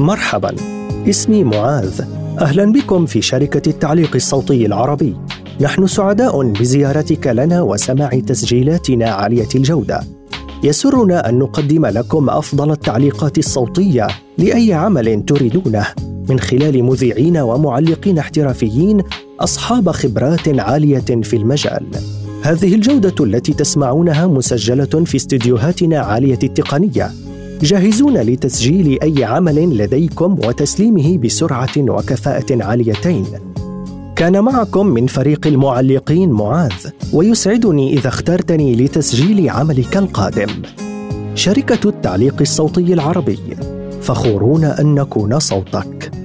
مرحباً، اسمي معاذ. أهلاً بكم في شركة التعليق الصوتي العربي. نحن سعداء بزيارتك لنا وسماع تسجيلاتنا عالية الجودة. يسرنا أن نقدم لكم أفضل التعليقات الصوتية لأي عمل تريدونه من خلال مذيعين ومعلقين احترافيين أصحاب خبرات عالية في المجال. هذه الجودة التي تسمعونها مسجلة في استديوهاتنا عالية التقنية، جاهزون لتسجيل أي عمل لديكم وتسليمه بسرعة وكفاءة عاليتين. كان معكم من فريق المعلقين معاذ، ويسعدني إذا اخترتني لتسجيل عملك القادم. شركة التعليق الصوتي العربي، فخورون أن نكون صوتك.